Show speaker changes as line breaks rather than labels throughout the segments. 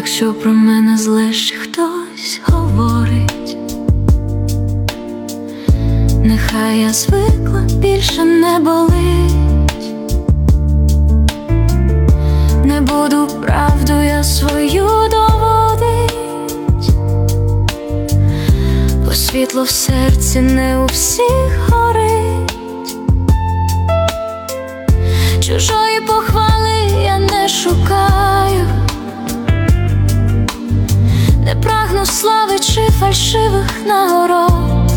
Якщо про мене зле ще хтось говорить, нехай я звикла, більше не болить. Не буду правду я свою доводить, бо світло в серці не у всіх горить. Чужої похвали я не шукаю, не прагну слави чи фальшивих нагород.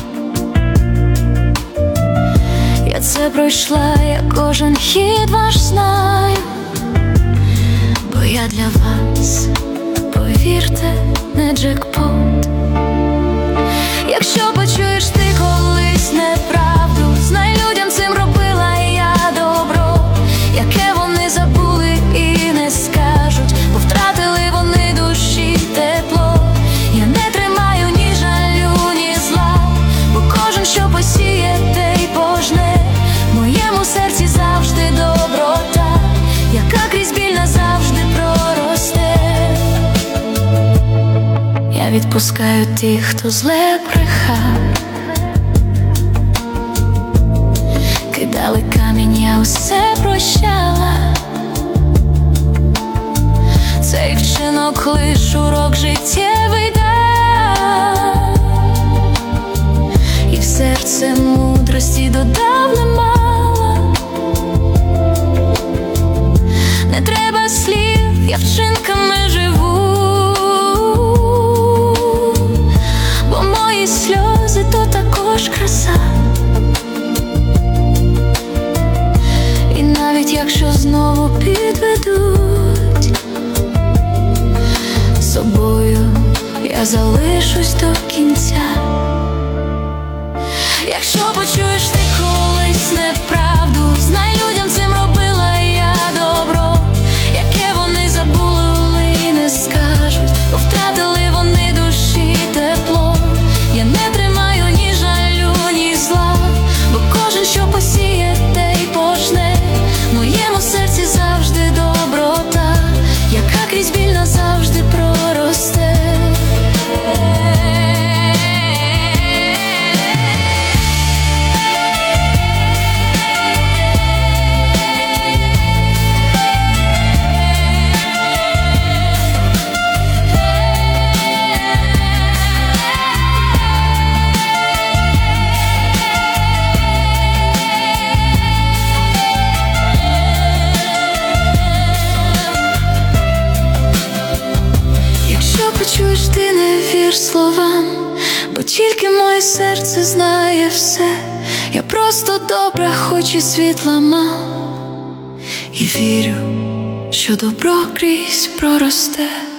Я це пройшла, я кожен хід ваш знаю, бо я для вас, повірте, не джекпот. Якщо почуєш ти колись неправду, знай, людям цим робила я добро, яке вони забули і не скажуть, бо втратили вони душі тепло. Я не тримаю ні жалю, ні зла, бо кожен, що посіє, те й пожне. В моєму серці завжди доброта, яка крізь біль назавжди проросте. Я відпускаю тих, хто зле брехав, кидали камінь, я усе прощала. Цей вчинок лиш урок життєвий дав, і в серце мудрості додав немало. Не треба слів, я вчинками живу, бо мої сльози то також краса. І навіть якщо знову підведуть, собою я залишусь до кінця. Якщо почуєш ти колись неправду, знай, людям цим робила я добро, яке вони забули і не скажуть, бо втратили вони душі тепло. Я не тримаю ні жалю, ні зла, бо кожен, що посіє, те й пожне. В моєму серці завжди доброта, яка крізь біль назавжди проросте. Чуєш, ти не вір словам, бо тільки моє серце знає все. Я просто добра, хоч і світла мало, і вірю, що добро крізь проросте.